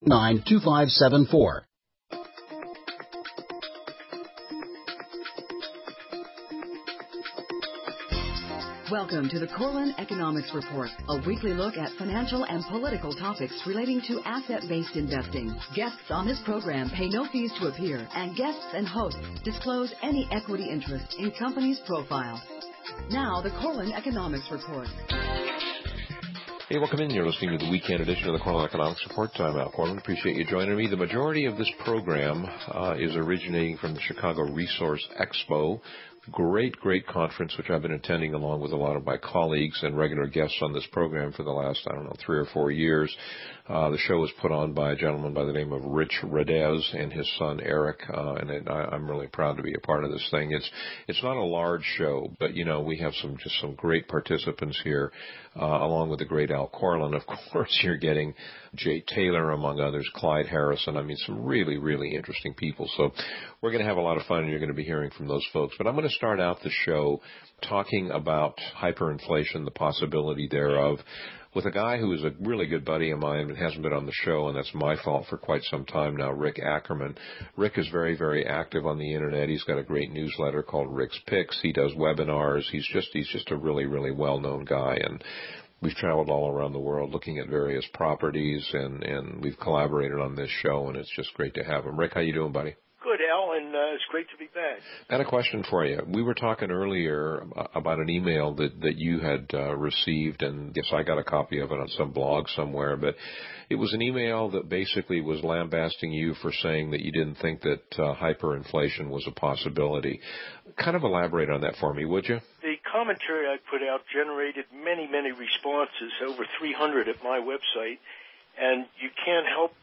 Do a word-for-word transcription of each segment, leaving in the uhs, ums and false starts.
nine two five seven four. Welcome to the Corlin Economics Report, a weekly look at financial and political topics relating to asset-based investing. Guests on this program pay no fees to appear, and guests and hosts disclose any equity interest in companies' profiles. Now, the Corlin Economics Report. Hey, welcome in. You're listening to the weekend edition of the Corlin Economics Report. I'm Al Corlin. Appreciate you joining me. The majority of this program uh, is originating from the Chicago Resource Expo. Great, great conference, which I've been attending along with a lot of my colleagues and regular guests on this program for the last, I don't know, three or four years. Uh, the show was put on by a gentleman by the name of Rich Redez and his son Eric, uh, and it, I, I'm really proud to be a part of this thing. It's it's not a large show, but you know we have some just some great participants here, uh, along with the great Al Corlin. Of course, you're getting Jay Taylor, among others, Clyde Harrison. I mean, some really, really interesting people. So we're going to have a lot of fun, and you're going to be hearing from those folks. But I'm going to start out the show talking about hyperinflation, the possibility thereof, with a guy who is a really good buddy of mine and hasn't been on the show, and that's my fault for quite some time now, Rick Ackerman. Rick is very, very active on the Internet. He's got a great newsletter called Rick's Picks. He does webinars. He's just he's just a really, really well-known guy, and we've traveled all around the world looking at various properties, and, and we've collaborated on this show, and it's just great to have him. Rick, how you doing, buddy? Good, Al, and uh, it's great to be back. I had a question for you. We were talking earlier about an email that, that you had uh, received, and yes, I got a copy of it on some blog somewhere, but it was an email that basically was lambasting you for saying that you didn't think that uh, hyperinflation was a possibility. Kind of elaborate on that for me, would you? The commentary I put out generated many, many responses, over three hundred at my website, and you can't help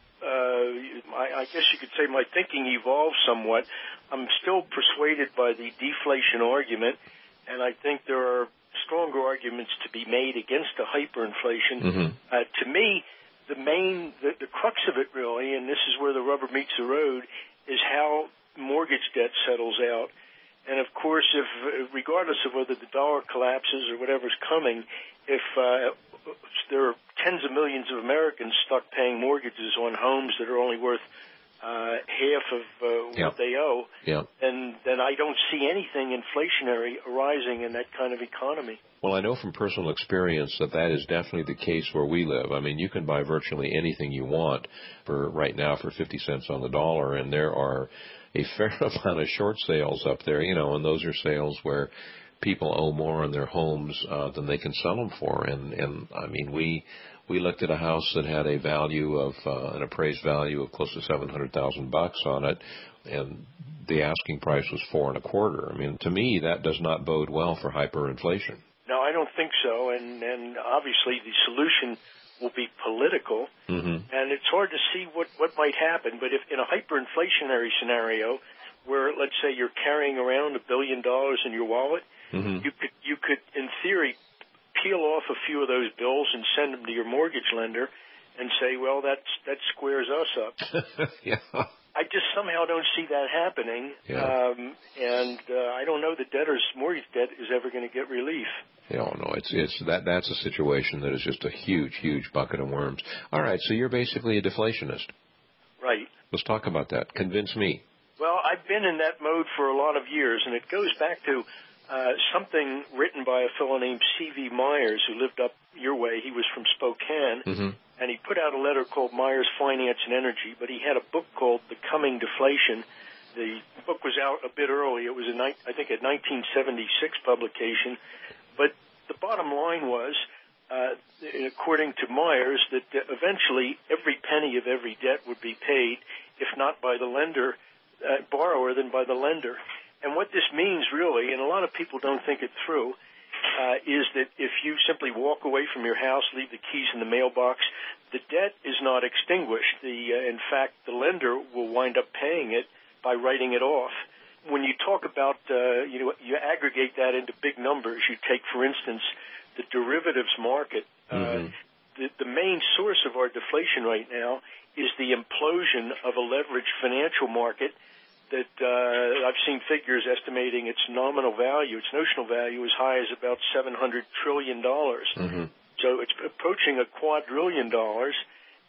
Uh, I, I guess you could say my thinking evolved somewhat. I'm still persuaded by the deflation argument, and I think there are stronger arguments to be made against the hyperinflation. Mm-hmm. Uh, to me, the main, the, the crux of it really, and this is where the rubber meets the road, is how mortgage debt settles out. And of course, if regardless of whether the dollar collapses or whatever's coming, if uh, there are tens of millions of Americans stuck paying mortgages on homes that are only worth uh, half of uh, yep. what they owe, yep. then, then I don't see anything inflationary arising in that kind of economy. Well, I know from personal experience that that is definitely the case where we live. I mean, you can buy virtually anything you want for right now for fifty cents on the dollar, and there are a fair amount of short sales up there, you know, and those are sales where people owe more on their homes uh, than they can sell them for. And, and I mean, we we looked at a house that had a value of uh, an appraised value of close to seven hundred thousand bucks on it, and the asking price was four and a quarter. I mean, to me, that does not bode well for hyperinflation. No, I don't think so. And, and obviously, the solution will be political, mm-hmm. and it's hard to see what, what might happen. But if in a hyperinflationary scenario, where let's say you're carrying around a billion dollars in your wallet, mm-hmm. you could you could in theory peel off a few of those bills and send them to your mortgage lender, and say, well, that's that squares us up. yeah. I just somehow don't see that happening, yeah. um, and uh, I don't know that debtors' mortgage debt is ever going to get relief. Yeah, oh, no, it's it's that that's a situation that is just a huge, huge bucket of worms. All right, so you're basically a deflationist. Right. Let's talk about that. Convince me. Well, I've been in that mode for a lot of years, and it goes back to uh, something written by a fellow named C V Myers, who lived up your way. He was from Spokane, mm-hmm. and he put out a letter called Myers Finance and Energy, but he had a book called The Coming Deflation. The book was out a bit early. It was, a, I think, a nineteen seventy-six publication. But the bottom line was, uh, according to Myers, that eventually every penny of every debt would be paid, if not by the lender, uh, borrower, then by the lender. And what this means really, and a lot of people don't think it through, uh, is that if you simply walk away from your house, leave the keys in the mailbox, the debt is not extinguished. The, uh, in fact, the lender will wind up paying it by writing it off. When you talk about, uh, you know, you aggregate that into big numbers. You take, for instance, the derivatives market. Mm-hmm. Uh, the, the main source of our deflation right now is the implosion of a leveraged financial market that uh, I've seen figures estimating its nominal value, its notional value, as high as about seven hundred trillion dollars. Mm-hmm. So it's approaching a quadrillion dollars.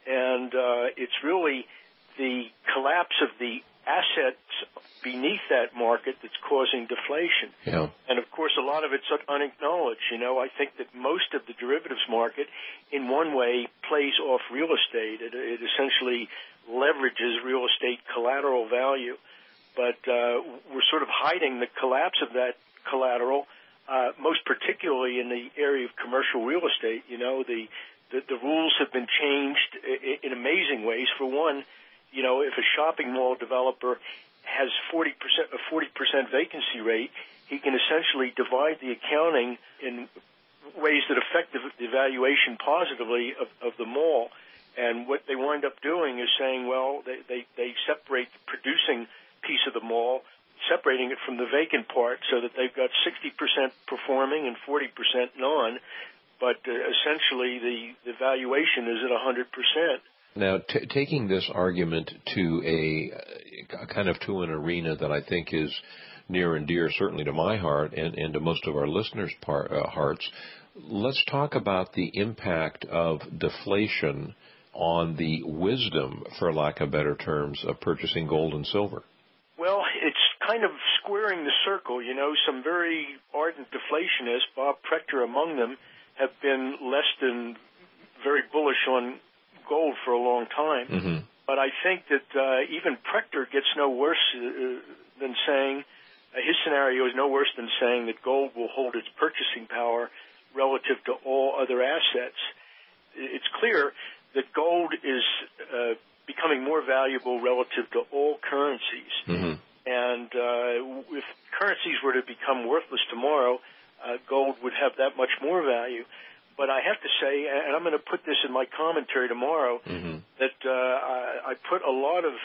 and uh, it's really the collapse of the assets beneath that market that's causing deflation. Yeah. And, of course, a lot of it's unacknowledged. You know, I think that most of the derivatives market, in one way, plays off real estate. It, it essentially leverages real estate collateral value. But uh, we're sort of hiding the collapse of that collateral, uh, most particularly in the area of commercial real estate. You know, the, the, the rules have been changed in, in amazing ways. For one, you know, if a shopping mall developer has forty percent, a forty percent vacancy rate, he can essentially divide the accounting in ways that affect the, the valuation positively of, of the mall. And what they wind up doing is saying, well, they, they, they separate the producing piece of the mall, separating it from the vacant part so that they've got sixty percent performing and forty percent non, but uh, essentially the, the valuation is at one hundred percent. Now, t- taking this argument to a, a kind of to an arena that I think is near and dear, certainly to my heart and, and to most of our listeners' par- uh, hearts, let's talk about the impact of deflation on the wisdom, for lack of better terms, of purchasing gold and silver. Well, it's kind of squaring the circle. You know, some very ardent deflationists, Bob Prechter among them, have been less than very bullish on gold for a long time. Mm-hmm. But I think that uh, even Prechter gets no worse uh, than saying, uh, his scenario is no worse than saying that gold will hold its purchasing power relative to all other assets. It's clear that gold is uh, becoming more valuable relative to all currencies. Mm-hmm. And uh, if currencies were to become worthless tomorrow, uh, gold would have that much more value. But I have to say, and I'm going to put this in my commentary tomorrow, mm-hmm. that uh, I, I put a lot of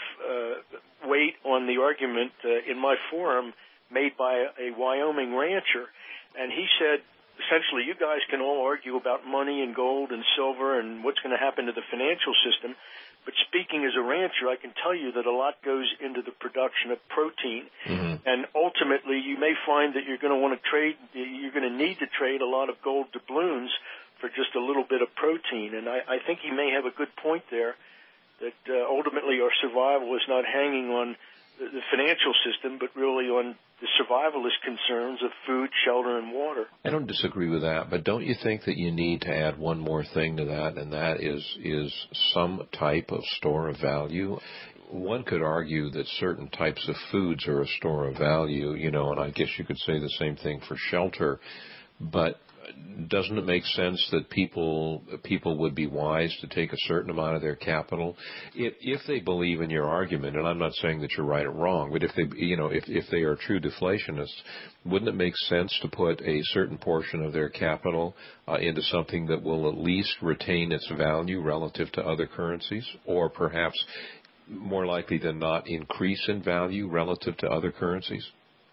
uh, weight on the argument uh, in my forum made by a, a Wyoming rancher. And he said, essentially, you guys can all argue about money and gold and silver and what's going to happen to the financial system. But speaking as a rancher, I can tell you that a lot goes into the production of protein. Mm-hmm. And ultimately, you may find that you're going to want to trade, you're going to need to trade a lot of gold doubloons for just a little bit of protein. And I, I think he may have a good point there, that uh, ultimately our survival is not hanging on the, the financial system, but really on the survivalist concerns of food, shelter, and water. I don't disagree with that, but don't you think that you need to add one more thing to that, and that is is some type of store of value? One could argue that certain types of foods are a store of value, you know, and I guess you could say the same thing for shelter, but doesn't it make sense that people people would be wise to take a certain amount of their capital if, if they believe in your argument? And I'm not saying that you're right or wrong, but if they, you know, if, if they are true deflationists, wouldn't it make sense to put a certain portion of their capital uh, into something that will at least retain its value relative to other currencies, or perhaps more likely than not increase in value relative to other currencies?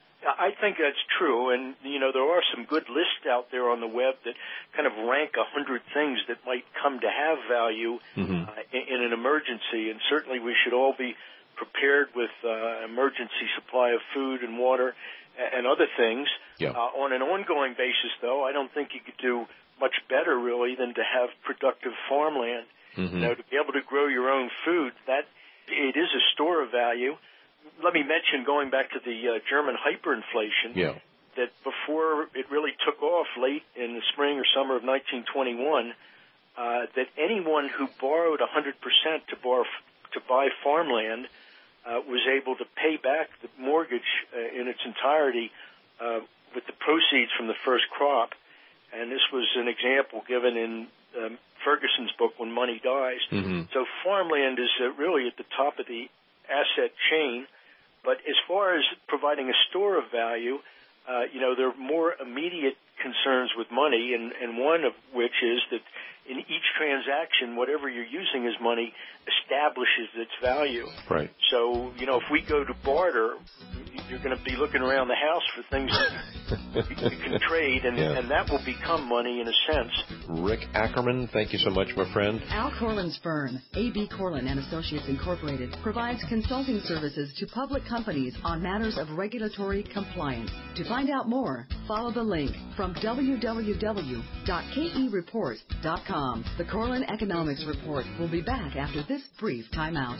I think that's true, and, you know, there are some good lists out there on the web that kind of rank a hundred things that might come to have value mm-hmm. uh, in, in an emergency, and certainly we should all be prepared with uh, emergency supply of food and water and, and other things. Yeah. Uh, on an ongoing basis, though, I don't think you could do much better, really, than to have productive farmland. Mm-hmm. You know, to be able to grow your own food, that it is a store of value. Let me mention, going back to the uh, German hyperinflation, yeah. that before it really took off late in the spring or summer of nineteen twenty-one, uh, that anyone who borrowed one hundred percent to, borrow, to buy farmland uh, was able to pay back the mortgage uh, in its entirety uh, with the proceeds from the first crop. And this was an example given in um, Ferguson's book, When Money Dies. Mm-hmm. So farmland is uh, really at the top of the asset chain. But as far as providing a store of value, uh, you know, there are more immediate concerns with money, and, and one of which is that in each transaction, whatever you're using as money establishes its value. Right. So, you know, if we go to barter, you're going to be looking around the house for things that you can trade, and, yeah. and that will become money in a sense. Rick Ackerman, thank you so much, my friend. Al Corlin's firm, A B. Corlin and Associates Incorporated, provides consulting services to public companies on matters of regulatory compliance. To find out more, follow the link from w w w dot k e report dot com. The Corlin Economics Report will be back after this brief timeout.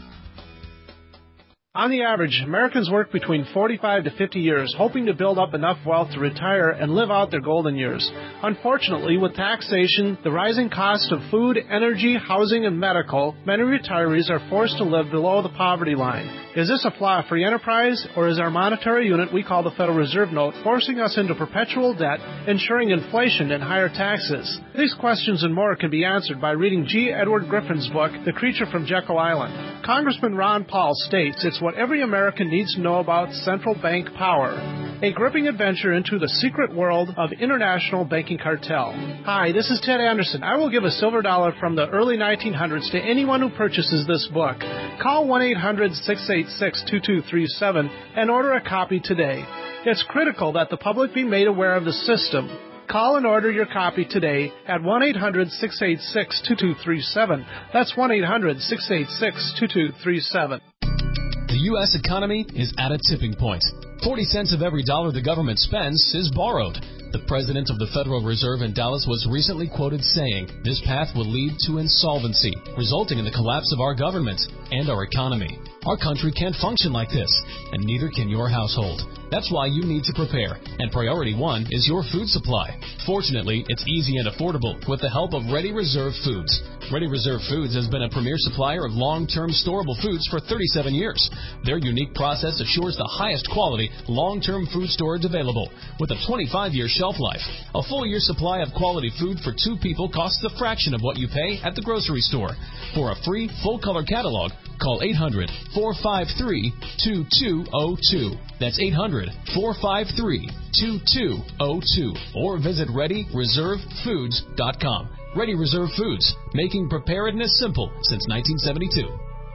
On the average, Americans work between forty-five to fifty years, hoping to build up enough wealth to retire and live out their golden years. Unfortunately, with taxation, the rising cost of food, energy, housing, and medical, many retirees are forced to live below the poverty line. Is this a flaw-free enterprise, or is our monetary unit we call the Federal Reserve Note forcing us into perpetual debt, ensuring inflation and higher taxes? These questions and more can be answered by reading G. Edward Griffin's book, The Creature from Jekyll Island. Congressman Ron Paul states it's what every American needs to know about central bank power. A gripping adventure into the secret world of international banking cartel. Hi, this is Ted Anderson. I will give a silver dollar from the early nineteen hundreds to anyone who purchases this book. Call one eight hundred six eight six two two three seven and order a copy today. It's critical that the public be made aware of the system. Call and order your copy today at one eight hundred six eight six two two three seven. That's one eight hundred six eight six two two three seven. The U S economy is at a tipping point. forty cents of every dollar the government spends is borrowed. The president of the Federal Reserve in Dallas was recently quoted saying, "This path will lead to insolvency, resulting in the collapse of our government and our economy. Our country can't function like this, and neither can your household. That's why you need to prepare, and priority one is your food supply. Fortunately, it's easy and affordable with the help of Ready Reserve Foods. Ready Reserve Foods has been a premier supplier of long-term storable foods for thirty-seven years. Their unique process assures the highest quality, long-term food storage available with a twenty-five year shelf life. A full year supply of quality food for two people costs a fraction of what you pay at the grocery store. For a free, full-color catalog, call eight hundred four five three two two zero two. That's eight hundred four five three two two zero two. Or visit ready reserve foods dot com. Ready Reserve Foods, making preparedness simple since nineteen seventy-two.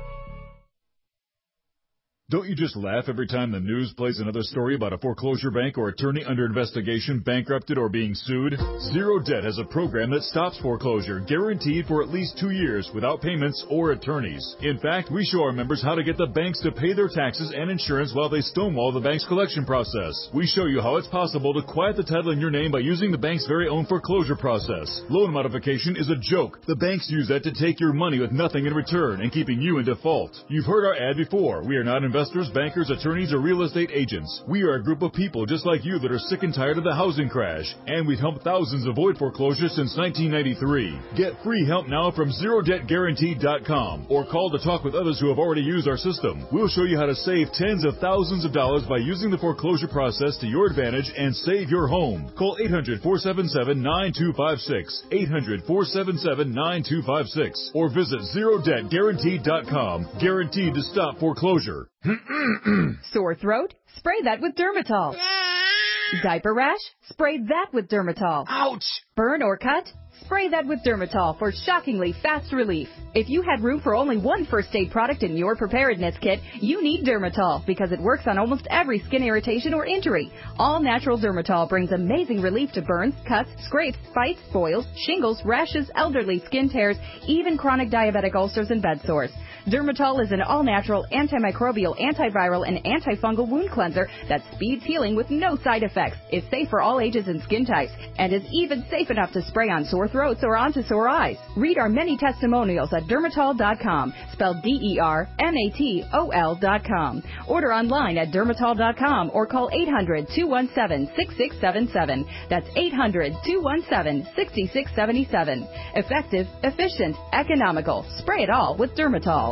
Don't you just laugh every time the news plays another story about a foreclosure bank or attorney under investigation, bankrupted, or being sued? Zero Debt has a program that stops foreclosure, guaranteed for at least two years without payments or attorneys. In fact, we show our members how to get the banks to pay their taxes and insurance while they stonewall the bank's collection process. We show you how it's possible to quiet the title in your name by using the bank's very own foreclosure process. Loan modification is a joke. The banks use that to take your money with nothing in return and keeping you in default. You've heard our ad before. We are not investors. Investors, bankers, attorneys, or real estate agents. We are a group of people just like you that are sick and tired of the housing crash, and we've helped thousands avoid foreclosure since nineteen ninety-three. Get free help now from zero debt guaranteed dot com or call to talk with others who have already used our system. We'll show you how to save tens of thousands of dollars by using the foreclosure process to your advantage and save your home. Call eight hundred four seven seven nine two five six, eight hundred four seven seven nine two five six, or visit zero debt guaranteed dot com. Guaranteed to stop foreclosure. Sore throat? Spray that with Dermatol. Diaper rash? Spray that with Dermatol. Ouch! Burn or cut? Spray that with Dermatol for shockingly fast relief. If you had room for only one first aid product in your preparedness kit, you need Dermatol because it works on almost every skin irritation or injury. All natural Dermatol brings amazing relief to burns, cuts, scrapes, bites, boils, shingles, rashes, elderly skin tears, even chronic diabetic ulcers and bed sores. Dermatol is an all-natural, antimicrobial, antiviral, and antifungal wound cleanser that speeds healing with no side effects, is safe for all ages and skin types, and is even safe enough to spray on sore throats or onto sore eyes. Read our many testimonials at dermatol dot com, spelled D E R M A T O L dot com. Order online at dermatol dot com or call eight hundred two one seven six six seven seven. That's eight hundred two one seven six six seven seven. Effective, efficient, economical. Spray it all with Dermatol.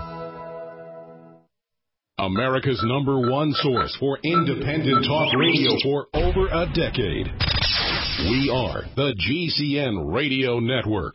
America's number one source for independent talk radio for over a decade. We are the G C N Radio Network.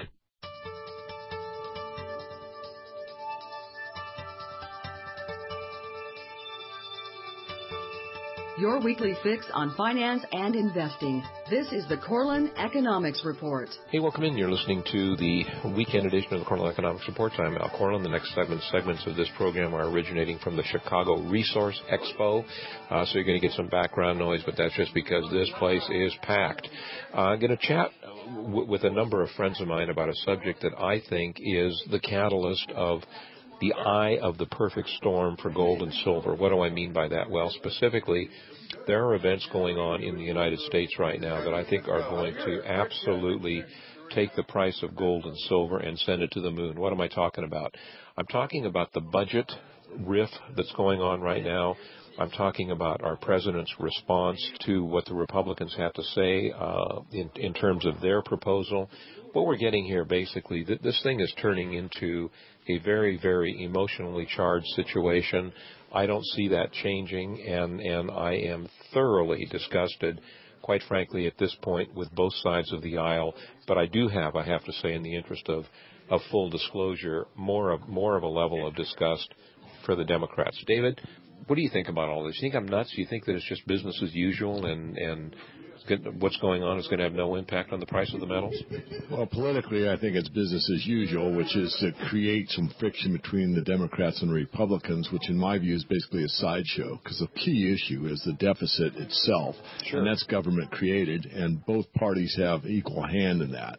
your weekly fix on finance and investing. This is the Corlin Economics Report. Hey, welcome in. You're listening to the weekend edition of the Corlin Economics Report. I'm Al Corlin. The next segment, segments of this program are originating from the Chicago Resource Expo. Uh, so you're going to get some background noise, but that's just because this place is packed. Uh, I'm going to chat w- with a number of friends of mine about a subject that I think is the catalyst of the eye of the perfect storm for gold and silver. What do I mean by that? Well, specifically, there are events going on in the United States right now that I think are going to absolutely take the price of gold and silver and send it to the moon. What am I talking about? I'm talking about the budget riff that's going on right now. I'm talking about our president's response to what the Republicans have to say uh, in, in terms of their proposal. What we're getting here, basically, th- this thing is turning into a very, very emotionally charged situation. I don't see that changing, and, and I am thoroughly disgusted, quite frankly, at this point with both sides of the aisle. But I do have, I have to say, in the interest of, of full disclosure, more of more of a level of disgust for the Democrats. David, what do you think about all this? You think I'm nuts? You think that it's just business as usual and, and what's going on is going to have no impact on the price of the metals? Well, politically, I think it's business as usual, which is to create some friction between the Democrats and the Republicans, which in my view is basically a sideshow, because the key issue is the deficit itself, sure. and that's government created, and both parties have equal hand in that.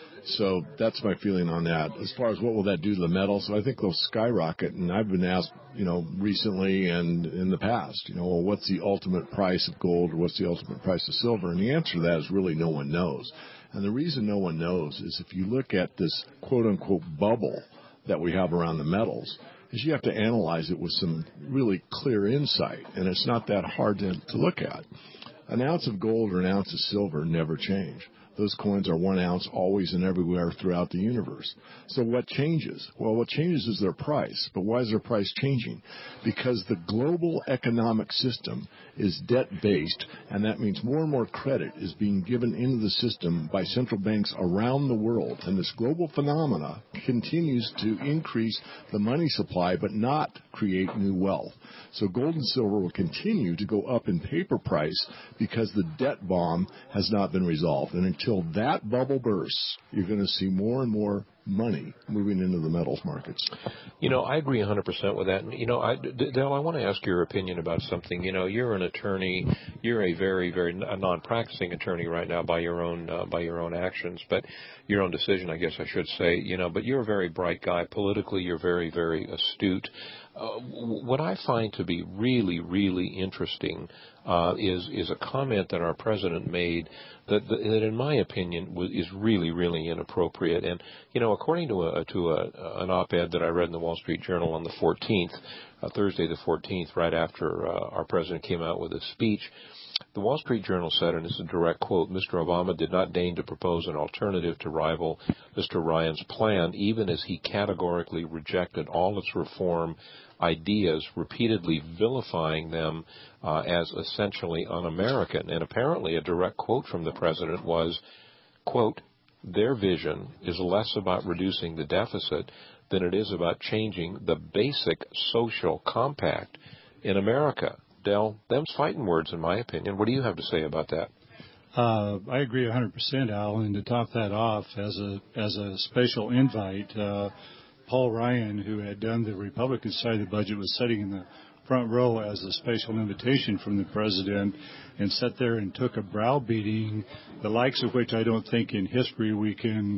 So that's my feeling on that. As far as what will that do to the metals, I think they'll skyrocket. And I've been asked, you know, recently and in the past, you know, well, what's the ultimate price of gold or what's the ultimate price of silver? And the answer to that is really no one knows. And the reason no one knows is if you look at this quote-unquote bubble that we have around the metals, is you have to analyze it with some really clear insight. And it's not that hard to, to look at. An ounce of gold or an ounce of silver never change. Those coins are one ounce always and everywhere throughout the universe. So what changes? Well, what changes is their price. But why is their price changing? Because the global economic system is debt-based, and that means more and more credit is being given into the system by central banks around the world. And this global phenomena continues to increase the money supply but not create new wealth. So gold and silver will continue to go up in paper price because the debt bomb has not been resolved. And until that bubble bursts, you're going to see more and more money moving into the metals markets. You know, I agree one hundred percent with that. And, you know, I, Dale, I want to ask your opinion about something. You know, you're an attorney. You're a very, very a non-practicing attorney right now by your own uh, by your own actions, but your own decision, I guess I should say. You know, but you're a very bright guy. Politically, you're very, very astute. Uh, what I find to be really, really interesting uh, is is a comment that our president made that, that in my opinion, is really, really inappropriate. And you know, according to a to a, an op-ed that I read in the Wall Street Journal on the fourteenth, uh, Thursday the fourteenth, right after uh, our president came out with his speech, the Wall Street Journal said, and it's a direct quote, Mister Obama did not deign to propose an alternative to rival Mister Ryan's plan, even as he categorically rejected all its reform ideas, repeatedly vilifying them uh, as essentially un-American. And apparently a direct quote from the president was, quote, their vision is less about reducing the deficit than it is about changing the basic social compact in America. Del, them's fighting words, in my opinion. What do you have to say about that? Uh, I agree one hundred percent, Al. And to top that off, as a as a special invite, uh, Paul Ryan, who had done the Republican side of the budget, was sitting in the front row as a special invitation from the president and sat there and took a browbeating, the likes of which I don't think in history we can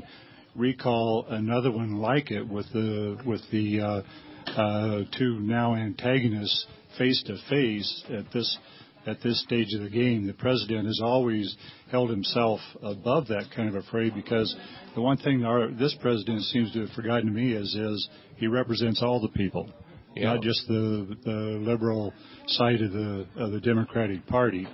recall another one like it with the with the uh, uh, two now antagonists face to face at this at this stage of the game. The president has always held himself above that kind of a fray, because the one thing our, this president seems to have forgotten to me is is he represents all the people, yeah. not just the the liberal side of the of the Democratic Party.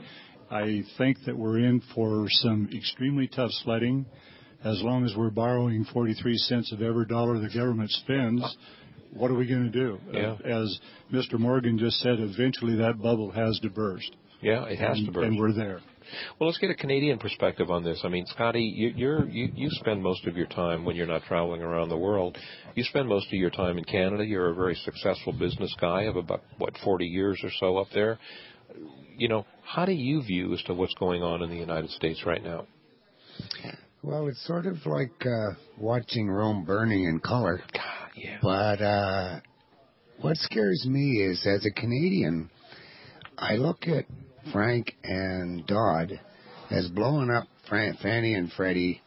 I think that we're in for some extremely tough sledding. As long as we're borrowing forty-three cents of every dollar the government spends, what are we going to do? Yeah. Uh, as Mister Morgan just said, eventually that bubble has to burst. Yeah, it has and, to burst. And we're there. Well, let's get a Canadian perspective on this. I mean, Scotty, you, you're, you, you spend most of your time when you're not traveling around the world. You spend most of your time in Canada. You're a very successful business guy of about, what, forty years or so up there. you know, how do you view as to what's going on in the United States right now? Well, it's sort of like uh, watching Rome burning in color. God, yeah. But uh, what scares me is, as a Canadian, I look at Frank and Dodd as blowing up Fran- Fannie and Freddie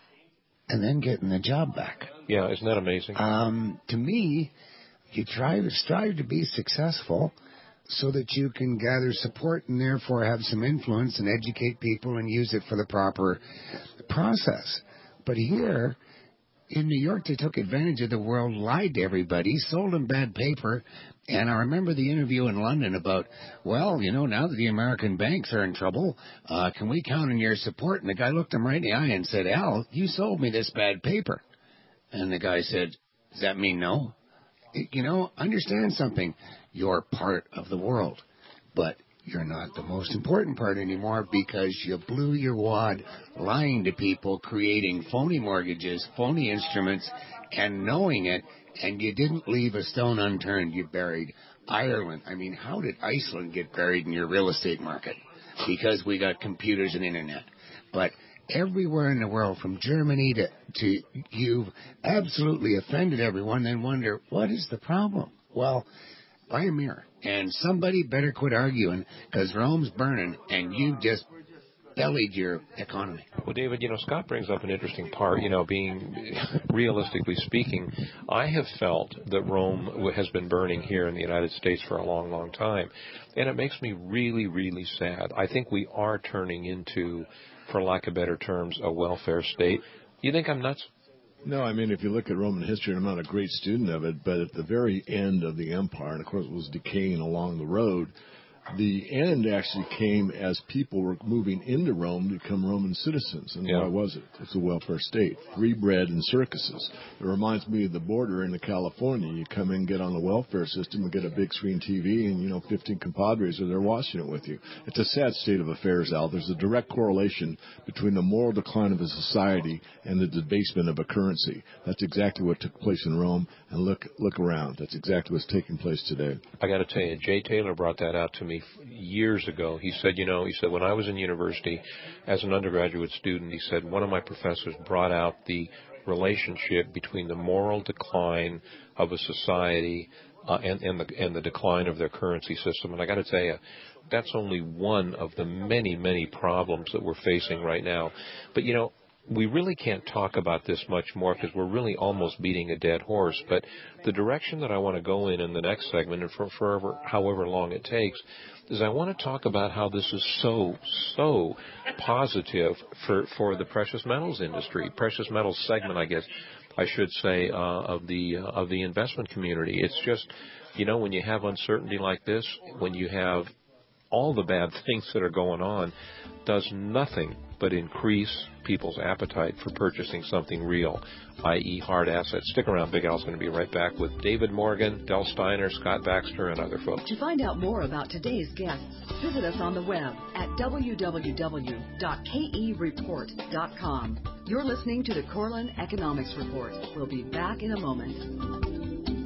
and then getting the job back. Yeah, isn't that amazing? Um, to me, you try to strive to be successful so that you can gather support and therefore have some influence and educate people and use it for the proper process. But here in New York, they took advantage of the world, lied to everybody, sold them bad paper. And I remember the interview in London about, well, you know, now that the American banks are in trouble, uh, can we count on your support? And the guy looked him right in the eye and said, Al, you sold me this bad paper. And the guy said, does that mean no? You know, understand something. You're part of the world, but you're not the most important part anymore because you blew your wad lying to people, creating phony mortgages, phony instruments, and knowing it, and you didn't leave a stone unturned. You buried Ireland. I mean, how did Iceland get buried in your real estate market? Because we got computers and internet. But everywhere in the world, from Germany to, to you've absolutely offended everyone, then wonder, what is the problem? Well, buy a mirror. And somebody better quit arguing because Rome's burning and you just bellied your economy. Well, David, you know, Scott brings up an interesting part. You know, being realistically speaking, I have felt that Rome has been burning here in the United States for a long, long time. And it makes me really, really sad. I think we are turning into, for lack of better terms, a welfare state. You think I'm nuts? No, I mean, if you look at Roman history, and I'm not a great student of it, but at the very end of the empire, and of course it was decaying along the road, the end actually came as people were moving into Rome to become Roman citizens. And yeah. Why was it? It's a welfare state. Free bread and circuses. It reminds me of the border in California. You come in, get on the welfare system, and get a big screen T V, and, you know, fifteen compadres are there watching it with you. It's a sad state of affairs, Al. There's a direct correlation between the moral decline of a society and the debasement of a currency. That's exactly what took place in Rome. And look, look around. That's exactly what's taking place today. I got to tell you, Jay Taylor brought that out to me years ago. He said, you know, he said, when I was in university as an undergraduate student, he said, one of my professors brought out the relationship between the moral decline of a society uh, and, and, the, and the decline of their currency system. And I got to tell you, that's only one of the many, many problems that we're facing right now. But, you know, we really can't talk about this much more because we're really almost beating a dead horse. But the direction that I want to go in in the next segment, and for forever, however long it takes, is I want to talk about how this is so, so positive for, for the precious metals industry, precious metals segment, I guess I should say, uh, of the uh, of the investment community. It's just, you know, when you have uncertainty like this, when you have all the bad things that are going on, does nothing but increase people's appetite for purchasing something real, that is hard assets. Stick around. Big Al's going to be right back with David Morgan, Del Steiner, Scott Baxter, and other folks. To find out more about today's guests, visit us on the web at w w w dot k e report dot com. You're listening to the Corlin Economics Report. We'll be back in a moment.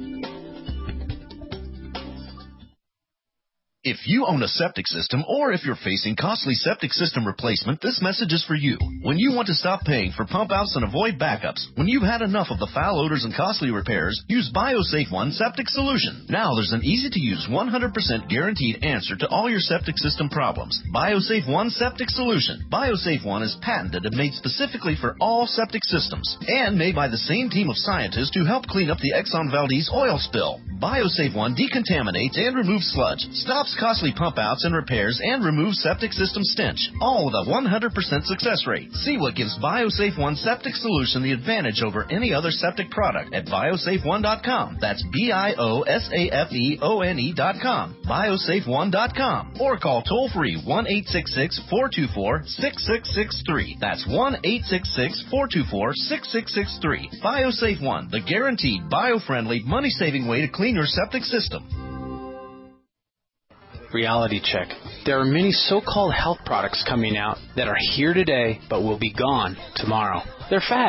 If you own a septic system or if you're facing costly septic system replacement, this message is for you. When you want to stop paying for pump outs and avoid backups, when you've had enough of the foul odors and costly repairs, use BioSafe One Septic Solution. Now there's an easy-to-use one hundred percent guaranteed answer to all your septic system problems. BioSafe One Septic Solution. BioSafe One is patented and made specifically for all septic systems and made by the same team of scientists who helped clean up the Exxon Valdez oil spill. BioSafe One decontaminates and removes sludge, stops costly pump outs and repairs, and removes septic system stench, all with a one hundred percent success rate. See what gives BioSafe One Septic Solution the advantage over any other septic product at biosafe one dot com. That's B I O S A F E O N E dot com. biosafe one dot com. Or call toll-free one eight six six, four two four, six six six three. That's one eight six six, four two four, six six six three. BioSafe One, the guaranteed, bio-friendly, money-saving way to clean your septic system. Reality check. There are many so-called health products coming out that are here today but will be gone tomorrow. They're fads.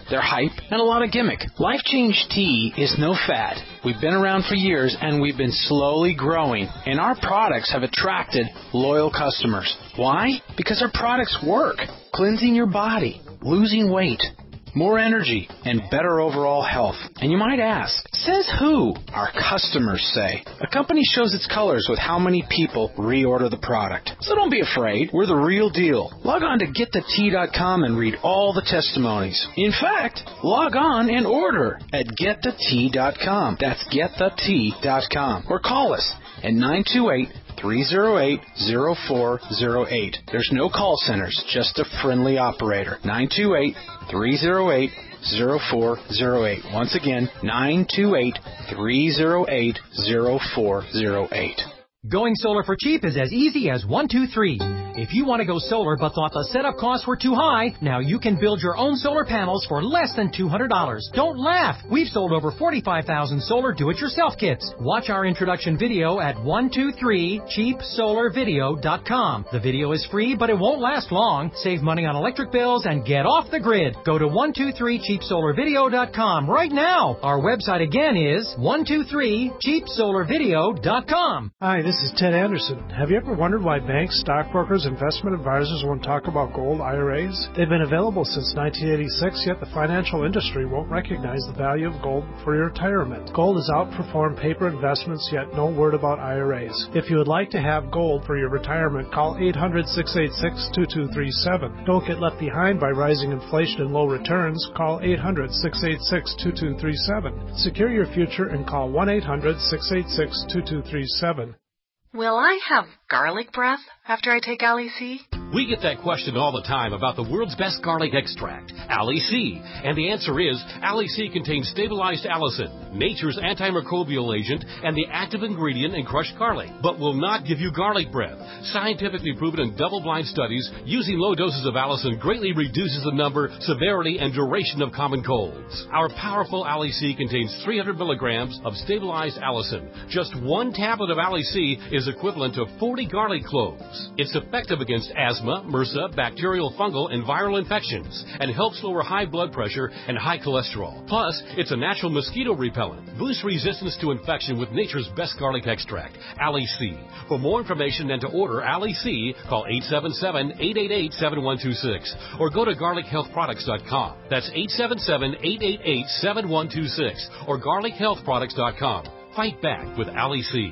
They're hype and a lot of gimmick. Life Change Tea is no fad. We've been around for years and we've been slowly growing, and our products have attracted loyal customers. Why? Because our products work. Cleansing your body, losing weight, more energy, and better overall health. And you might ask, says who? Our customers say. A company shows its colors with how many people reorder the product. So don't be afraid. We're the real deal. Log on to get the tea dot com and read all the testimonies. In fact, log on and order at get the tea dot com. That's get the tea dot com. Or call us at nine two eight, three oh eight, oh four oh eight. There's no call centers, just a friendly operator. nine two eight, three oh eight, oh four oh eight. Once again, nine two eight, three oh eight, oh four oh eight. Going solar for cheap is as easy as one, two, three. If you want to go solar but thought the setup costs were too high, now you can build your own solar panels for less than two hundred dollars. Don't laugh. We've sold over forty-five thousand solar do-it-yourself kits. Watch our introduction video at one two three cheap solar video dot com. The video is free, but it won't last long. Save money on electric bills and get off the grid. Go to one two three cheap solar video dot com right now. Our website again is one two three cheap solar video dot com. Hi, this is Ted Anderson. Have you ever wondered why banks, stockbrokers, investment advisors won't talk about gold I R As? They've been available since nineteen eighty-six, yet the financial industry won't recognize the value of gold for your retirement. Gold has outperformed paper investments, yet no word about I R As. If you would like to have gold for your retirement, call eight hundred, six eight six, two two three seven. Don't get left behind by rising inflation and low returns. Call eight hundred, six eight six, two two three seven. Secure your future and call one eight hundred, six eight six, two two three seven. Will I have garlic breath after I take Ali C? We get that question all the time about the world's best garlic extract, Ali C. And the answer is, Ali C contains stabilized allicin, nature's antimicrobial agent, and the active ingredient in crushed garlic, but will not give you garlic breath. Scientifically proven in double-blind studies, using low doses of allicin greatly reduces the number, severity, and duration of common colds. Our powerful Ali C contains three hundred milligrams of stabilized allicin. Just one tablet of Ali C is equivalent to forty garlic cloves. It's effective against asthma, MRSA, bacterial, fungal, and viral infections, and helps lower high blood pressure and high cholesterol. Plus, it's a natural mosquito repellent. Boosts resistance to infection with nature's best garlic extract, Ali C. For more information and to order Ali C, call eight seven seven, eight eight eight, seven one two six or go to garlic health products dot com. That's eight seven seven, eight eight eight, seven one two six or garlic health products dot com. Fight back with Ali C.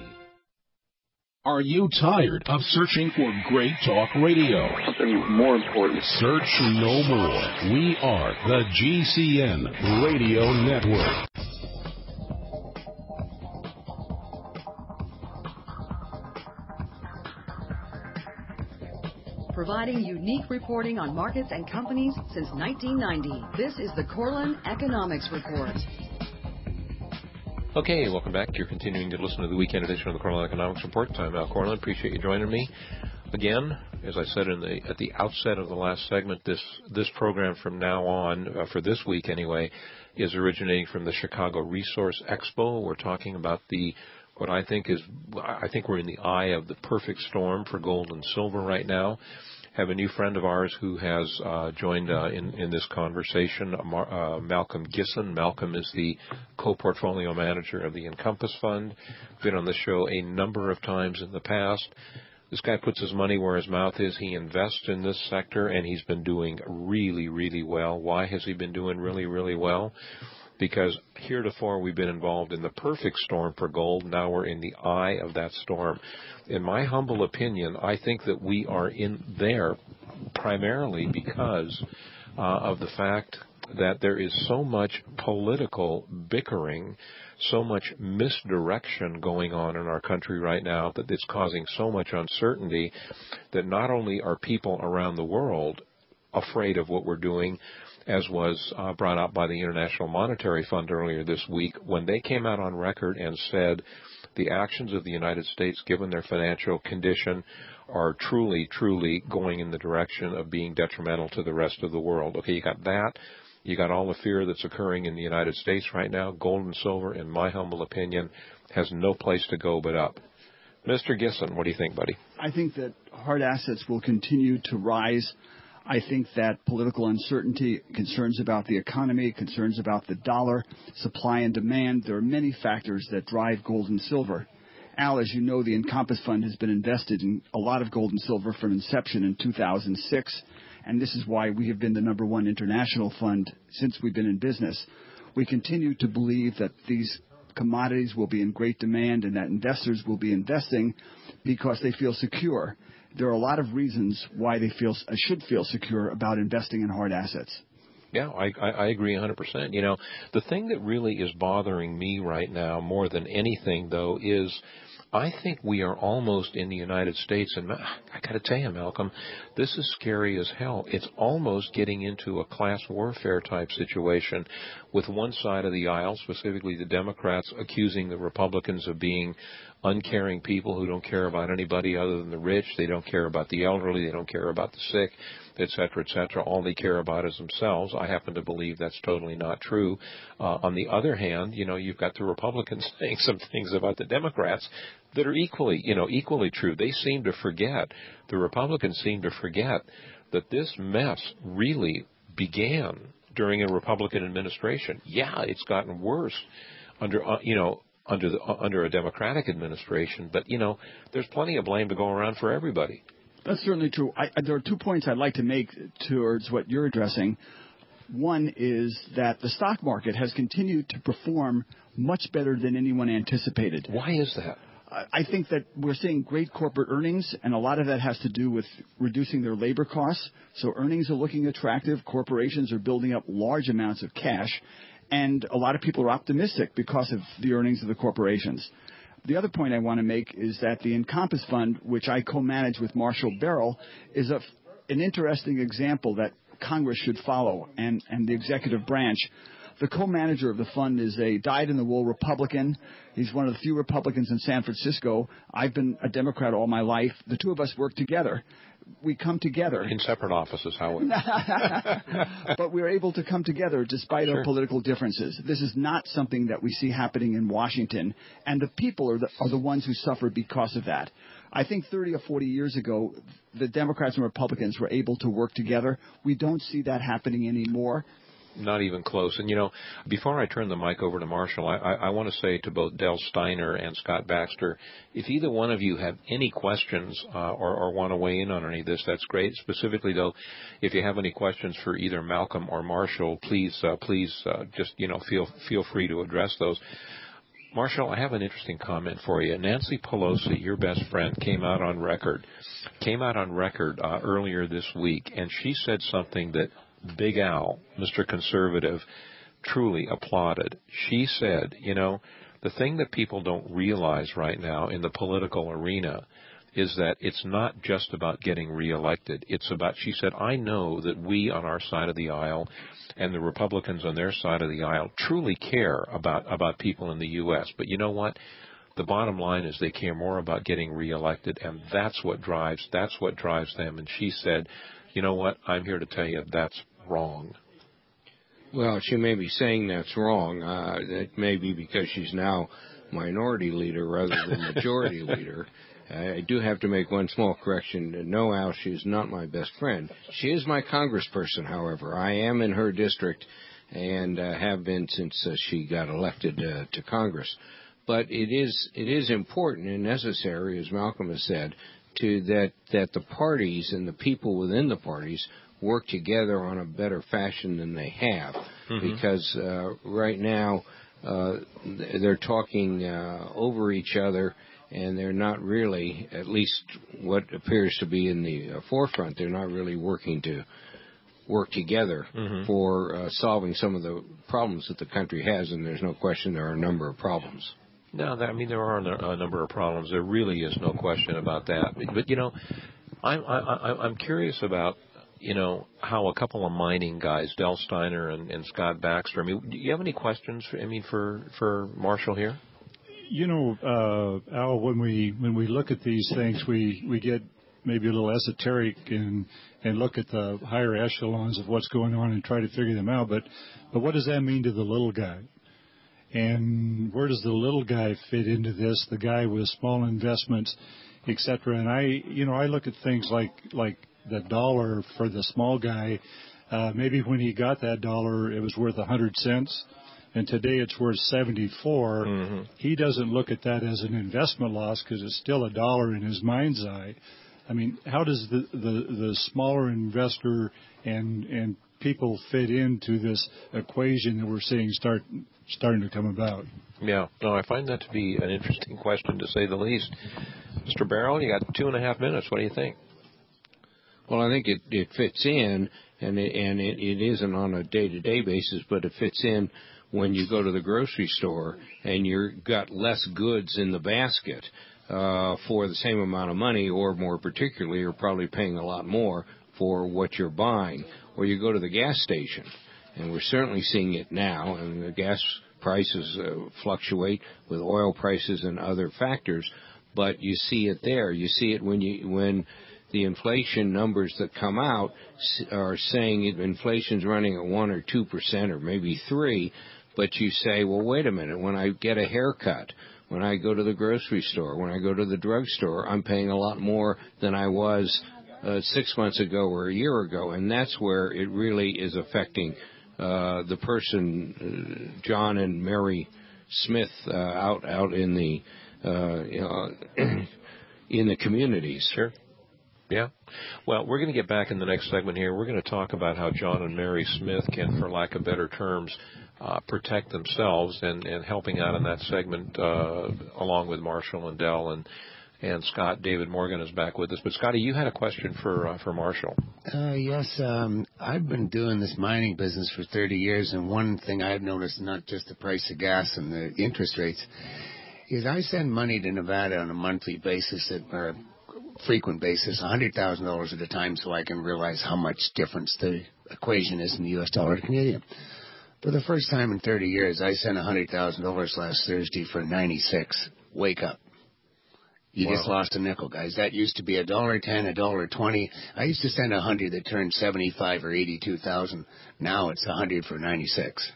Are you tired of searching for great talk radio? Something more important. Search no more. We are the G C N Radio Network. Providing unique reporting on markets and companies since nineteen ninety. This is the Corlin Economics Report. Okay, welcome back. You're continuing to listen to the weekend edition of the Corlin Economics Report. I'm Al Corlin. Appreciate you joining me. Again, as I said in the at the outset of the last segment, this this program from now on, uh, for this week anyway, is originating from the Chicago Resource Expo. We're talking about the what I think is, I think we're in the eye of the perfect storm for gold and silver right now. Have a new friend of ours who has uh, joined uh, in, in this conversation, uh, Malcolm Gisson. Malcolm is the co-portfolio manager of the Encompass Fund. Been on the show a number of times in the past. This guy puts his money where his mouth is. He invests in this sector, and he's been doing really, really well. Why has he been doing really, really well? Because heretofore we've been involved in the perfect storm for gold. Now we're in the eye of that storm. In my humble opinion, I think that we are in there primarily because uh, of the fact that there is so much political bickering, so much misdirection going on in our country right now that it's causing so much uncertainty that not only are people around the world afraid of what we're doing, as was uh, brought up by the International Monetary Fund earlier this week, when they came out on record and said the actions of the United States, given their financial condition, are truly, truly going in the direction of being detrimental to the rest of the world. Okay, you got that. You got all the fear that's occurring in the United States right now. Gold and silver, in my humble opinion, has no place to go but up. Mister Gisson, what do you think, buddy? I think that hard assets will continue to rise. I think that political uncertainty, concerns about the economy, concerns about the dollar, supply and demand, there are many factors that drive gold and silver. Al, as you know, the Encompass Fund has been invested in a lot of gold and silver from inception in two thousand six, and this is why we have been the number one international fund since we've been in business. We continue to believe that these commodities will be in great demand and that investors will be investing because they feel secure. There are a lot of reasons why they feel should feel secure about investing in hard assets. Yeah, I, I agree one hundred percent. You know, the thing that really is bothering me right now more than anything, though, is I think we are almost in the United States, and I got to tell you, Malcolm, this is scary as hell. It's almost getting into a class warfare type situation with one side of the aisle, specifically the Democrats, accusing the Republicans of being uncaring people who don't care about anybody other than the rich. They don't care about the elderly. They don't care about the sick, et cetera, et cetera. All they care about is themselves. I happen to believe that's totally not true. Uh, on the other hand, you know, you've got the Republicans saying some things about the Democrats that are equally, you know, equally true. They seem to forget, the Republicans seem to forget that this mess really began during a Republican administration. Yeah, it's gotten worse under, uh, you know, under the, uh, under a Democratic administration, but, you know, there's plenty of blame to go around for everybody. That's certainly true. I, there are two points I'd like to make towards what you're addressing. One is that the stock market has continued to perform much better than anyone anticipated. Why is that? I think that we're seeing great corporate earnings, and a lot of that has to do with reducing their labor costs. So earnings are looking attractive. Corporations are building up large amounts of cash, and a lot of people are optimistic because of the earnings of the corporations. The other point I want to make is that the Encompass Fund, which I co-manage with Marshall Beryl, is a, an interesting example that Congress should follow and, and the executive branch. The co-manager of the fund is a dyed-in-the-wool Republican. He's one of the few Republicans in San Francisco. I've been a Democrat all my life. The two of us work together. We come together. In separate offices, however. But we're able to come together despite Sure. our political differences. This is not something that we see happening in Washington, and the people are the, are the ones who suffer because of that. I think thirty or forty years ago, the Democrats and Republicans were able to work together. We don't see that happening anymore. Not even close. And, you know, before I turn the mic over to Marshall, I, I, I want to say to both Del Steiner and Scott Baxter, if either one of you have any questions uh, or, or want to weigh in on any of this, that's great. Specifically, though, if you have any questions for either Malcolm or Marshall, please, uh, please uh, just, you know, feel feel free to address those. Marshall, I have an interesting comment for you. Nancy Pelosi, your best friend, came out on record, came out on record uh, earlier this week, and she said something that Big Al, Mister Conservative, truly applauded. She said, you know, the thing that people don't realize right now in the political arena is that it's not just about getting reelected. It's about, she said, I know that we on our side of the aisle and the Republicans on their side of the aisle truly care about, about people in the U S But you know what? The bottom line is they care more about getting reelected, and that's what drives, that's what drives them. And she said, you know what? I'm here to tell you that's wrong. Well, she may be saying that's wrong. Uh, it may be because she's now minority leader rather than majority leader. I do have to make one small correction. No, Al, she is not my best friend. She is my congressperson, however. I am in her district and uh, have been since uh, she got elected uh, to Congress. But it is it is important and necessary, as Malcolm has said, to that, that the parties and the people within the parties work together on a better fashion than they have. Mm-hmm. Because uh, right now uh, they're talking uh, over each other, and they're not really, at least what appears to be in the uh, forefront, they're not really working to work together mm-hmm. for uh, solving some of the problems that the country has, and there's no question there are a number of problems. No, I mean, there are a number of problems. There really is no question about that. But, but you know, I'm, I, I'm curious about, you know, how a couple of mining guys, Del Steiner and, and Scott Baxter, I mean, do you have any questions, for, I mean, for, for Marshall here? You know, uh, Al, when we when we look at these things, we, we get maybe a little esoteric and and look at the higher echelons of what's going on and try to figure them out. But but what does that mean to the little guy? And where does the little guy fit into this? The guy with small investments, et cetera. And I, you know, I look at things like like the dollar for the small guy, uh, maybe when he got that dollar, it was worth one hundred cents. And today it's worth seventy-four. Mm-hmm. He doesn't look at that as an investment loss because it's still a dollar in his mind's eye. I mean, how does the, the, the smaller investor and and people fit into this equation that we're seeing start starting to come about? Yeah, no, I find that to be an interesting question, to say the least. Mister Barrow, you got two and a half minutes. What do you think? Well, I think it, it fits in, and it, and it, it isn't on a day-to-day basis, but it fits in when you go to the grocery store and you've got less goods in the basket uh, for the same amount of money, or more particularly, you're probably paying a lot more for what you're buying. Or you go to the gas station, and we're certainly seeing it now, and the gas prices uh, fluctuate with oil prices and other factors, but you see it there. You see it when you when the inflation numbers that come out are saying inflation's running at one or two percent or maybe three. But you say, well, wait a minute, when I get a haircut, when I go to the grocery store, when I go to the drugstore, I'm paying a lot more than I was uh, six months ago or a year ago. And that's where it really is affecting uh, the person, uh, John and Mary Smith, uh, out out in the uh, you know, in the communities. Sure. Yeah. Well, we're going to get back in the next segment here. We're going to talk about how John and Mary Smith can, for lack of better terms, uh, protect themselves, and, and helping out in that segment uh, along with Marshall and Dell and and Scott. David Morgan is back with us. But, Scotty, you had a question for uh, for Marshall. Uh, yes. Um, I've been doing this mining business for thirty years, and one thing I've noticed, not just the price of gas and the interest rates, is I send money to Nevada on a monthly basis at, or frequent basis, one hundred thousand dollars at a time, so I can realize how much difference the equation is in the U S dollar to Canadian. For the first time in thirty years, I sent one hundred thousand dollars last Thursday for ninety-six. Wake up. You wow. just lost a nickel, guys. That used to be a dollar ten, a dollar twenty. I used to send a hundred that turned seventy-five or eighty-two thousand. Now it's a hundred for ninety-six.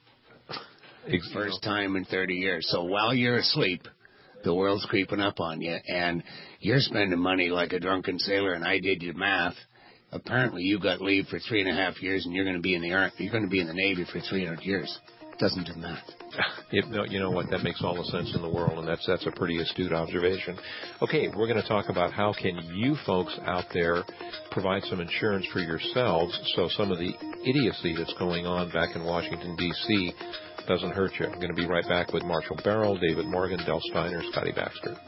First time in thirty years. So while you're asleep, the world's creeping up on you, and you're spending money like a drunken sailor. And I did your math. Apparently, you got leave for three and a half years, and you're going to be in the Army. You're going to be in the Navy for three hundred years. Doesn't do math. It, no, you know what? That makes all the sense in the world, and that's that's a pretty astute observation. Okay, we're going to talk about how can you folks out there provide some insurance for yourselves, so some of the idiocy that's going on back in Washington, D C doesn't hurt you. I'm going to be right back with Marshall Barrell, David Morgan, Del Steiner, Scotty Baxter.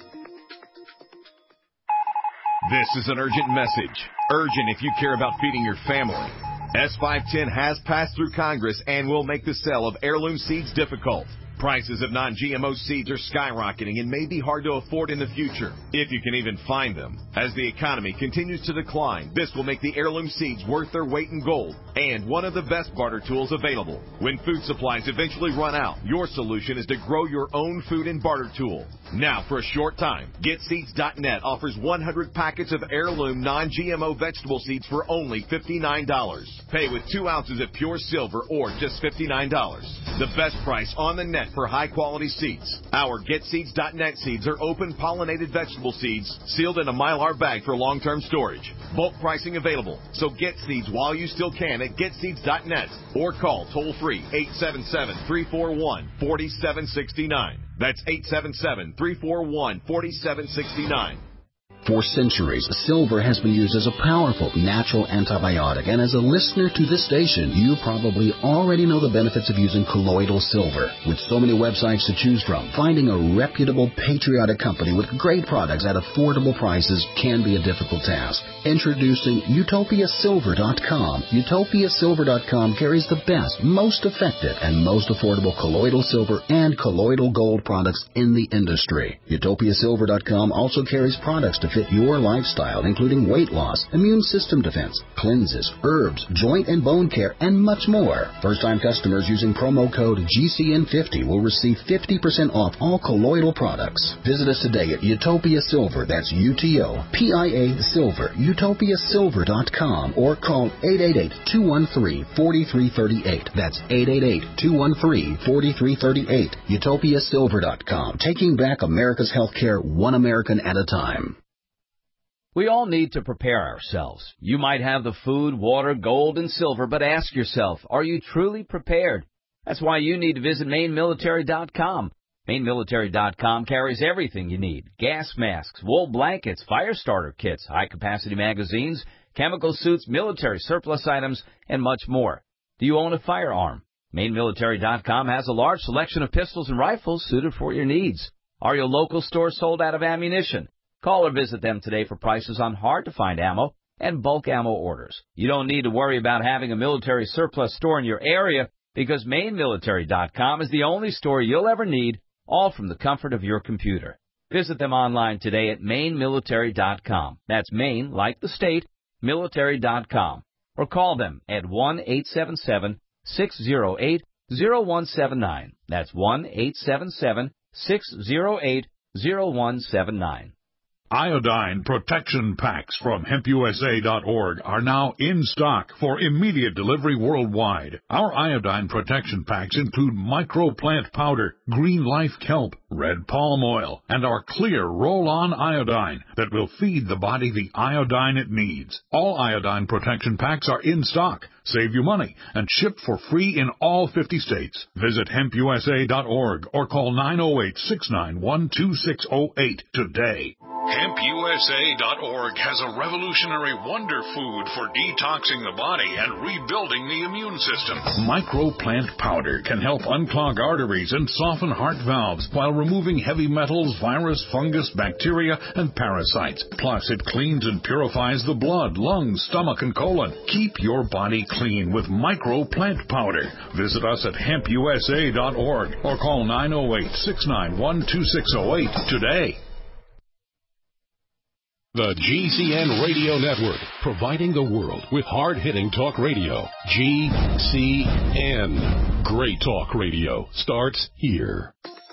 This is an urgent message. Urgent if you care about feeding your family. S five ten has passed through Congress and will make the sale of heirloom seeds difficult. Prices of non G M O seeds are skyrocketing and may be hard to afford in the future, if you can even find them. As the economy continues to decline, this will make the heirloom seeds worth their weight in gold and one of the best barter tools available. When food supplies eventually run out, your solution is to grow your own food and barter tool. Now, for a short time, Get Seeds dot net offers one hundred packets of heirloom non G M O vegetable seeds for only fifty-nine dollars. Pay with two ounces of pure silver or just fifty-nine dollars. The best price on the net for high-quality seeds. Our Get Seeds dot net seeds are open pollinated vegetable seeds sealed in a Mylar bag for long-term storage. Bulk pricing available, so get seeds while you still can at Get Seeds dot net or call toll-free eight seven seven, three four one, four seven six nine. That's eight seven seven, three four one, four seven six nine. For centuries, silver has been used as a powerful natural antibiotic, and as a listener to this station, you probably already know the benefits of using colloidal silver. With so many websites to choose from, finding a reputable, patriotic company with great products at affordable prices can be a difficult task. Introducing Utopia Silver dot com. Utopia Silver dot com carries the best, most effective, and most affordable colloidal silver and colloidal gold products in the industry. Utopia Silver dot com also carries products to fit your lifestyle, including weight loss, immune system defense, cleanses, herbs, joint and bone care, and much more. First-time customers using promo code G C N fifty will receive fifty percent off all colloidal products. Visit us today at Utopia Silver, that's U T O P I A Silver, Utopia Silver dot com, or call eight eight eight, two one three, four three three eight. That's eight eight eight, two one three, four three three eight. Utopia Silver dot com, taking back America's healthcare one American at a time. We all need to prepare ourselves. You might have the food, water, gold, and silver, but ask yourself, are you truly prepared? That's why you need to visit Maine Military dot com. Maine Military dot com carries everything you need. Gas masks, wool blankets, fire starter kits, high-capacity magazines, chemical suits, military surplus items, and much more. Do you own a firearm? Maine Military dot com has a large selection of pistols and rifles suited for your needs. Are your local stores sold out of ammunition? Call or visit them today for prices on hard-to-find ammo and bulk ammo orders. You don't need to worry about having a military surplus store in your area because Maine Military dot com is the only store you'll ever need, all from the comfort of your computer. Visit them online today at Maine Military dot com. That's Maine, like the state, military dot com. Or call them at one eight seven seven, six zero eight, zero one seven nine. That's one eight seven seven, six zero eight, zero one seven nine. Iodine protection packs from hemp U S A dot org are now in stock for immediate delivery worldwide. Our iodine protection packs include microplant powder, green life kelp, red palm oil, and our clear roll-on iodine that will feed the body the iodine it needs. All iodine protection packs are in stock. Save you money and ship for free in all fifty states. Visit hemp U S A dot org or call nine oh eight, six nine one, two six oh eight today. hemp U S A dot org has a revolutionary wonder food for detoxing the body and rebuilding the immune system. Microplant powder can help unclog arteries and soften heart valves while removing heavy metals, virus, fungus, bacteria, and parasites. Plus, it cleans and purifies the blood, lungs, stomach, and colon. Keep your body clean with Microplant powder. Visit us at hemp U S A dot org or call nine oh eight, six nine one, two six oh eight today. The G C N Radio Network, providing the world with hard-hitting talk radio. G C N. Great talk radio starts here.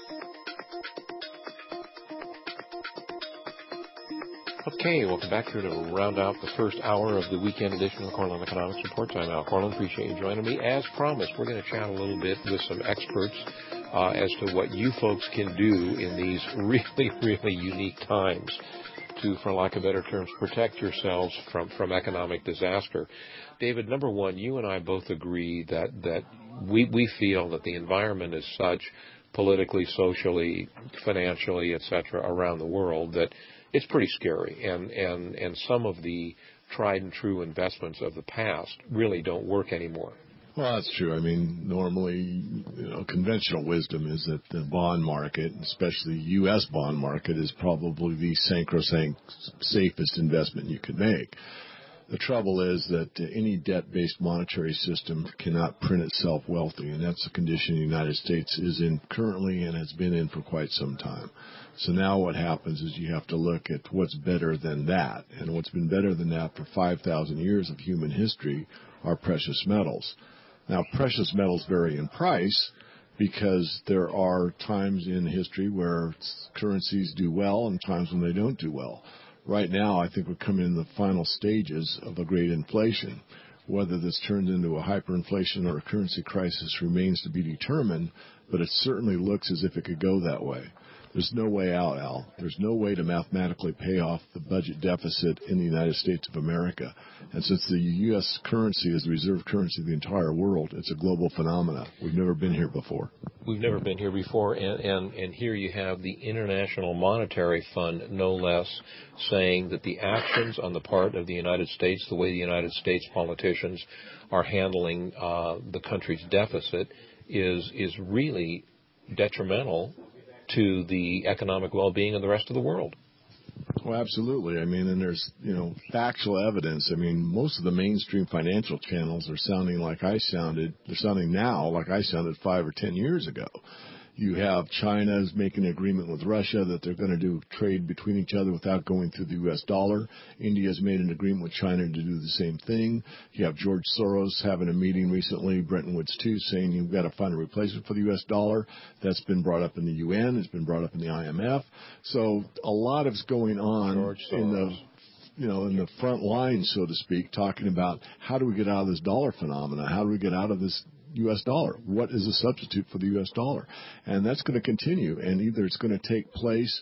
Okay, welcome back here to round out the first hour of the weekend edition of the Cortland Economics Report. I'm Al Cortland. Appreciate you joining me. As promised, we're going to chat a little bit with some experts uh, as to what you folks can do in these really, really unique times to, for lack of better terms, protect yourselves from, from economic disaster. David, number one, you and I both agree that, that we, we feel that the environment is such, politically, socially, financially, et cetera, around the world, that it's pretty scary. And, and, and some of the tried and true investments of the past really don't work anymore. Well, that's true. I mean, normally, you know, conventional wisdom is that the bond market, especially the U S bond market, is probably the sacrosanct safest investment you could make. The trouble is that any debt-based monetary system cannot print itself wealthy, and that's the condition the United States is in currently and has been in for quite some time. So now what happens is you have to look at what's better than that, and what's been better than that for five thousand years of human history are precious metals. Now, precious metals vary in price because there are times in history where currencies do well and times when they don't do well. Right now, I think we're coming in the final stages of a great inflation. Whether this turns into a hyperinflation or a currency crisis remains to be determined, but it certainly looks as if it could go that way. There's no way out, Al. There's no way to mathematically pay off the budget deficit in the United States of America. And since the U S currency is the reserve currency of the entire world, it's a global phenomenon. We've never been here before. We've never been here before, and, and, and here you have the International Monetary Fund, no less, saying that the actions on the part of the United States, the way the United States politicians are handling uh, the country's deficit, is is really detrimental to the economic well-being of the rest of the world. Well, absolutely. I mean, and there's, you know, factual evidence. I mean, most of the mainstream financial channels are sounding like I sounded. They're sounding now like I sounded five or ten years ago. You have China's making an agreement with Russia that they're going to do trade between each other without going through the U S dollar. India's made an agreement with China to do the same thing. You have George Soros having a meeting recently, Bretton Woods too, saying you've got to find a replacement for the U S dollar. That's been brought up in the U N. It's been brought up in the I M F. So a lot is going on in the you know, in the front line, so to speak, talking about how do we get out of this dollar phenomena? How do we get out of this U S dollar? What is a substitute for the U S dollar? And that's going to continue, and either it's going to take place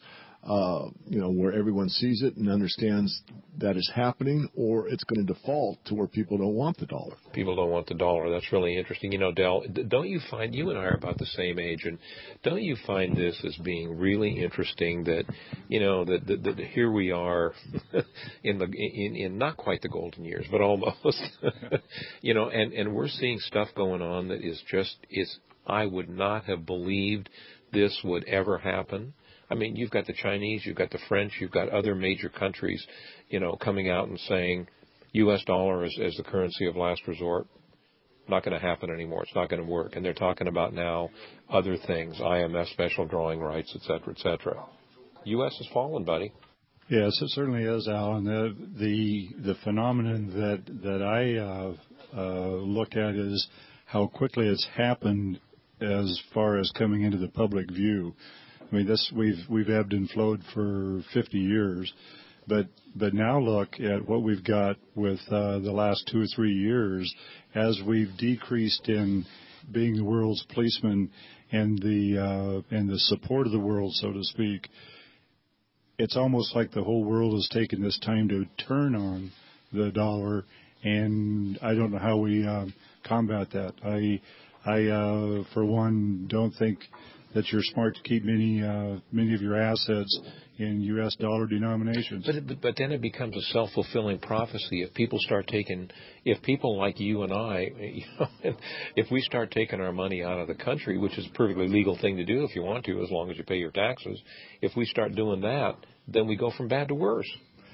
uh, you know, where everyone sees it and understands that is happening, or it's going to default to where people don't want the dollar. People don't want the dollar. That's really interesting. You know, Del, don't you find, you and I are about the same age, and don't you find this as being really interesting that, you know, that, that, that here we are in the in, in not quite the golden years, but almost, you know, and, and we're seeing stuff going on that is just, is I would not have believed this would ever happen. I mean, you've got the Chinese, you've got the French, you've got other major countries, you know, coming out and saying U S dollar is, is the currency of last resort. Not going to happen anymore. It's not going to work. And they're talking about now other things, I M F special drawing rights, et cetera, et cetera. U S has fallen, buddy. Yes, it certainly is, Alan. The the, the phenomenon that that I uh, uh, look at is how quickly it's happened as far as coming into the public view. I mean, this we've we've ebbed and flowed for fifty years, but but now look at what we've got with uh, the last two or three years as we've decreased in being the world's policeman and the uh, and the support of the world, so to speak. It's almost like the whole world has taken this time to turn on the dollar, and I don't know how we uh, combat that. I I uh, for one don't think that you're smart to keep many uh, many of your assets in U S dollar denominations. But, it, but then it becomes a self-fulfilling prophecy. If people start taking, if people like you and I, you know, if we start taking our money out of the country, which is a perfectly legal thing to do if you want to, as long as you pay your taxes, if we start doing that, then we go from bad to worse.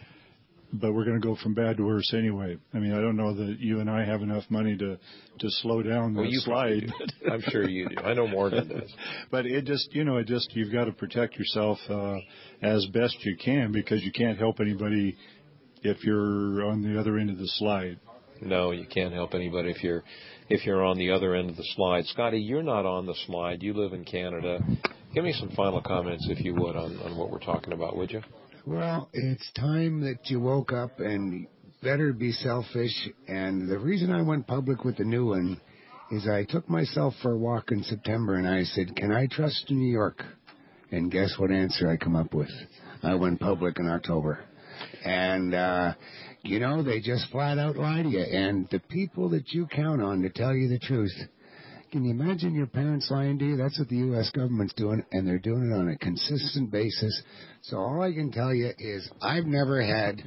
But we're going to go from bad to worse anyway. I mean, I don't know that you and I have enough money to, to slow down the well, you slide. Do. I'm sure you do. I know Morgan does. But it just, you know, it just, you've got to protect yourself uh, as best you can, because you can't help anybody if you're on the other end of the slide. No, you can't help anybody if you're if you're on the other end of the slide. Scotty, you're not on the slide. You live in Canada. Give me some final comments, if you would, on, on what we're talking about, would you? Well, it's time that you woke up and better be selfish. And the reason I went public with the new one is I took myself for a walk in September and I said, can I trust New York? And guess what answer I come up with? I went public in October. And, uh, you know, they just flat out lie to you. And the people that you count on to tell you the truth, can you imagine your parents lying to you? That's what the U S government's doing, and they're doing it on a consistent basis. So all I can tell you is I've never had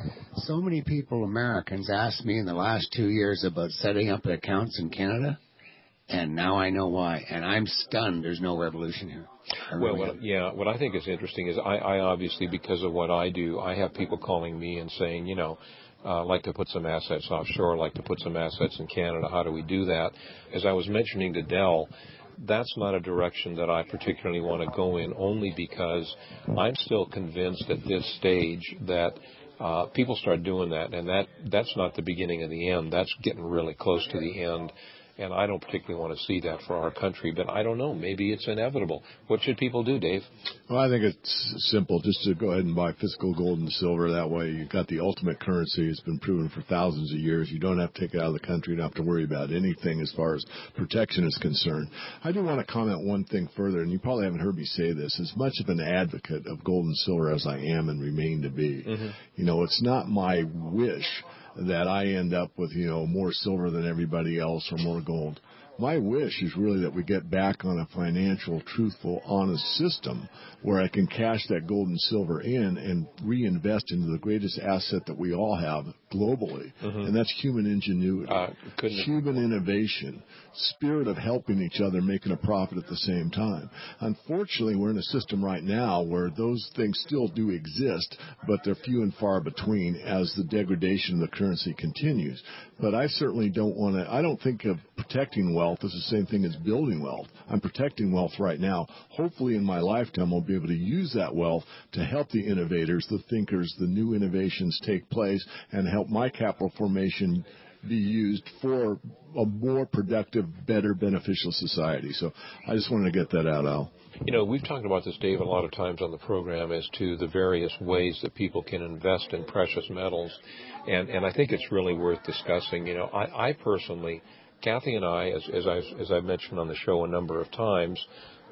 so many people, Americans, ask me in the last two years about setting up accounts in Canada, and now I know why. And I'm stunned there's no revolution here. Well, what, yeah, what I think is interesting is I, I obviously, because of what I do, I have people calling me and saying, you know, Uh, like to put some assets offshore, like to put some assets in Canada. How do we do that? As I was mentioning to Del, that's not a direction that I particularly want to go in, only because I'm still convinced at this stage that uh, people start doing that, and that that's not the beginning of the end. That's getting really close to the end. And I don't particularly want to see that for our country, but I don't know. Maybe it's inevitable. What should people do, Dave? Well, I think it's simple. Just to go ahead and buy physical gold and silver. That way you've got the ultimate currency. It's been proven for thousands of years. You don't have to take it out of the country. You don't have to worry about anything as far as protection is concerned. I do want to comment one thing further, and you probably haven't heard me say this. As much of an advocate of gold and silver as I am and remain to be, mm-hmm. you know, it's not my wish that I end up with, you know, more silver than everybody else or more gold. My wish is really that we get back on a financial, truthful, honest system where I can cash that gold and silver in and reinvest into the greatest asset that we all have globally, mm-hmm. and that's human ingenuity, uh, human innovation, spirit of helping each other, making a profit at the same time. Unfortunately, we're in a system right now where those things still do exist, but they're few and far between as the degradation of the currency continues. But I certainly don't want to, I don't think of protecting wealth as the same thing as building wealth. I'm protecting wealth right now. Hopefully in my lifetime I'll be able to use that wealth to help the innovators, the thinkers, the new innovations take place and help my capital formation be used for a more productive, better, beneficial society. So I just wanted to get that out, Al. You know, we've talked about this, Dave, a lot of times on the program as to the various ways that people can invest in precious metals. And, and I think it's really worth discussing. You know, I, I personally, Kathy and I, as, as, I've, as I've mentioned on the show a number of times,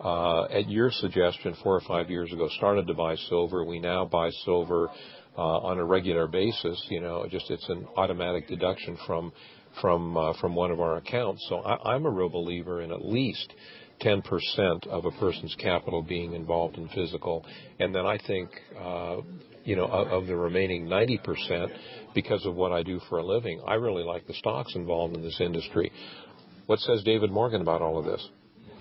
uh, at your suggestion four or five years ago, started to buy silver. We now buy silver uh, on a regular basis. You know, just it's an automatic deduction from from uh, from one of our accounts. So I, I'm a real believer in at least ten percent of a person's capital being involved in physical. And then I think, uh, you know, of, of the remaining ninety percent, because of what I do for a living, I really like the stocks involved in this industry. What says David Morgan about all of this?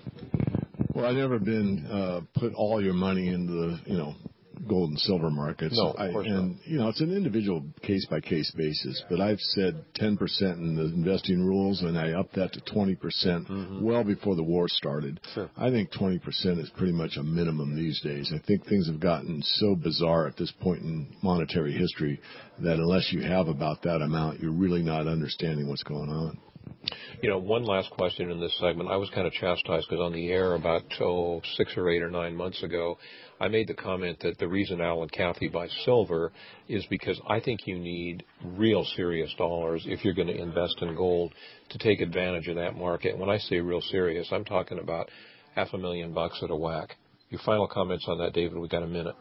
Well, I've never been uh, put all your money into the, you know, gold and silver markets. No, of I, course and, not. you know, it's an individual case-by-case basis, but I've said ten percent in the investing rules, and I upped that to twenty percent mm-hmm. well before the war started. Sure. I think twenty percent is pretty much a minimum these days. I think things have gotten so bizarre at this point in monetary history that unless you have about that amount, you're really not understanding what's going on. You know, one last question in this segment. I was kind of chastised because on the air about oh, six or eight or nine months ago, I made the comment that the reason Al and Kathy buy silver is because I think you need real serious dollars if you're going to invest in gold to take advantage of that market. When I say real serious, I'm talking about half a million bucks at a whack. Your final comments on that, David? We've got a minute.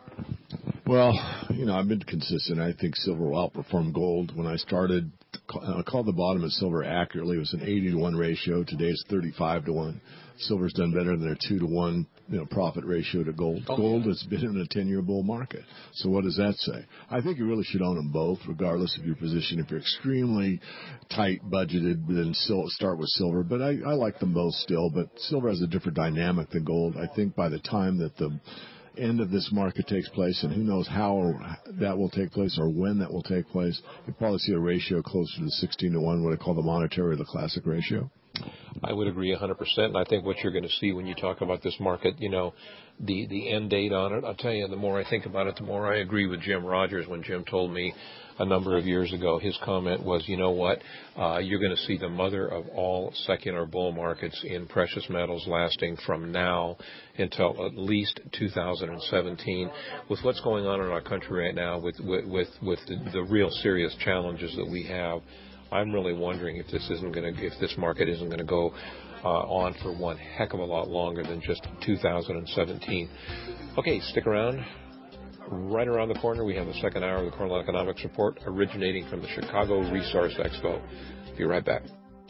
Well, you know, I've been consistent. I think silver will outperform gold. When I started, I called the bottom of silver accurately. It was an eighty to one ratio. Today it's thirty-five to one. Silver's done better than their two to one, you know, profit ratio to gold. Oh. Gold has been in a ten-year bull market. So what does that say? I think you really should own them both, regardless of your position. If you're extremely tight budgeted, then start with silver. But I, I like them both still. But silver has a different dynamic than gold. I think by the time that the end of this market takes place, and who knows how that will take place or when that will take place, you'll probably see a ratio closer to sixteen to one, what I call the monetary or the classic ratio. I would agree one hundred percent, and I think what you're going to see when you talk about this market, you know, the, the end date on it, I'll tell you, the more I think about it, the more I agree with Jim Rogers when Jim told me a number of years ago, his comment was, you know what, uh, you're going to see the mother of all secular bull markets in precious metals lasting from now until at least two thousand seventeen. With what's going on in our country right now, with, with, with, with the, the real serious challenges that we have, I'm really wondering if this isn't going to, if this market isn't going to go uh, on for one heck of a lot longer than just two thousand seventeen. Okay, stick around. Right around the corner, we have the second hour of the Cornell Economics Report, originating from the Chicago Resource Expo. Be right back.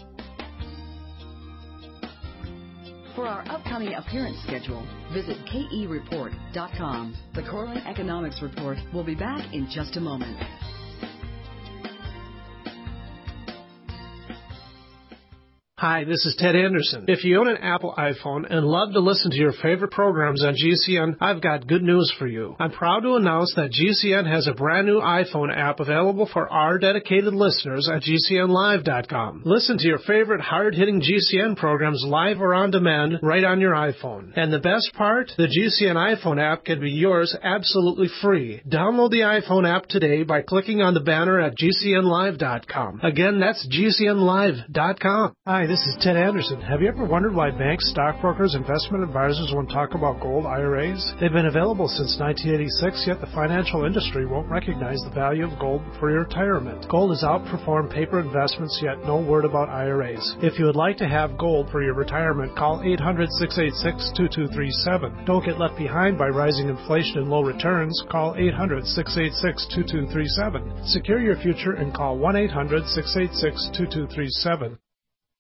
For our upcoming appearance schedule, visit K E report dot com. The Cortland Economics Report will be back in just a moment. Hi, this is Ted Anderson. If you own an Apple iPhone and love to listen to your favorite programs on G C N, I've got good news for you. I'm proud to announce that G C N has a brand new iPhone app available for our dedicated listeners at G C N live dot com. Listen to your favorite hard-hitting G C N programs live or on demand right on your iPhone. And the best part? The G C N iPhone app can be yours absolutely free. Download the iPhone app today by clicking on the banner at G C N live dot com. Again, that's G C N live dot com. Hi, this is Ted Anderson. Have you ever wondered why banks, stockbrokers, investment advisors won't talk about gold I R As? They've been available since nineteen eighty-six, yet the financial industry won't recognize the value of gold for your retirement. Gold has outperformed paper investments, yet no word about I R As. If you would like to have gold for your retirement, call eight hundred, six eight six, two two three seven. Don't get left behind by rising inflation and low returns. Call eight hundred, six eight six, two two three seven. Secure your future and call one eight hundred, six eight six, two two three seven.